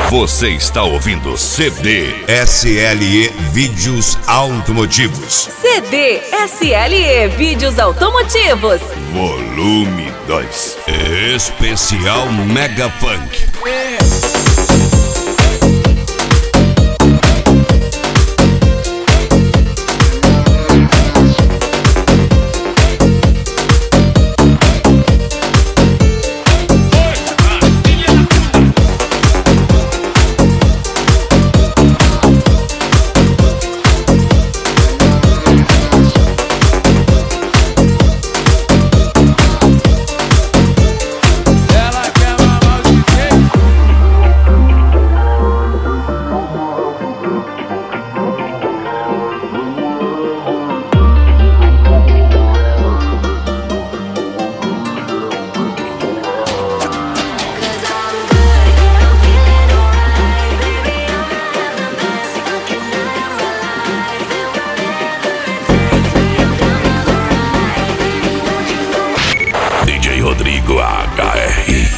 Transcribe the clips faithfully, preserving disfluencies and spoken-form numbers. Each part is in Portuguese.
Você está ouvindo C D S L E Vídeos Automotivos. C D S L E Vídeos Automotivos. Volume dois. Especial Mega Funk. D J Rodrigo H R.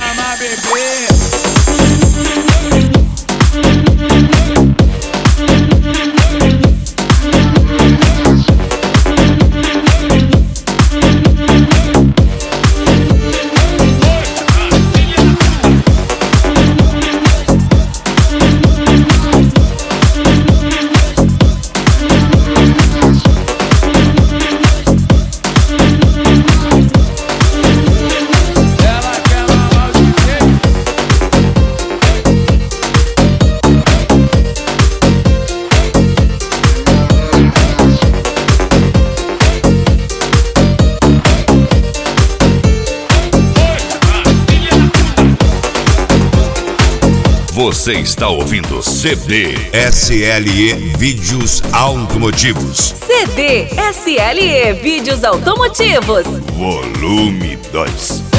Você está ouvindo C D S L E Vídeos Automotivos. C D S L E Vídeos Automotivos. Volume dois.